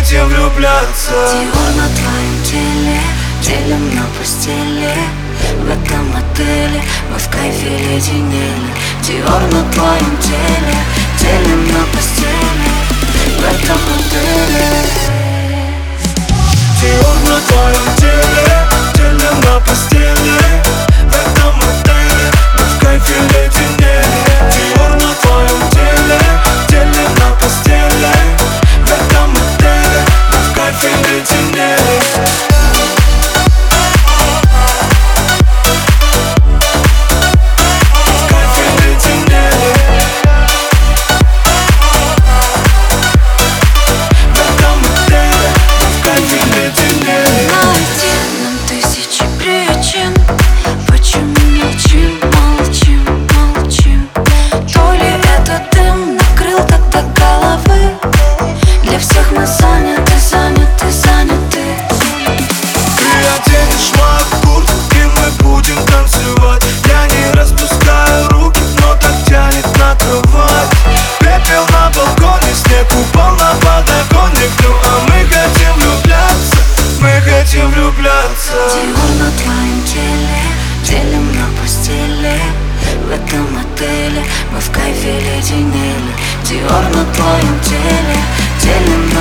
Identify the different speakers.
Speaker 1: хотим влюбляться.
Speaker 2: Диор на твоем теле, делим на постели. В этом отеле мы в кайфе леденели. Диор на твоем теле, делим на постели. В этом отеле.
Speaker 1: Диор на твоем теле, делим на постели. В этом отеле мы в кайфе леденели. Диор на твоем теле, делим на постели. В этом отеле мы в кайфе леденели.
Speaker 2: Диор на твоем теле, делим на постели. В этом отеле мы в кайфе леденели. Диор на твоем теле, делим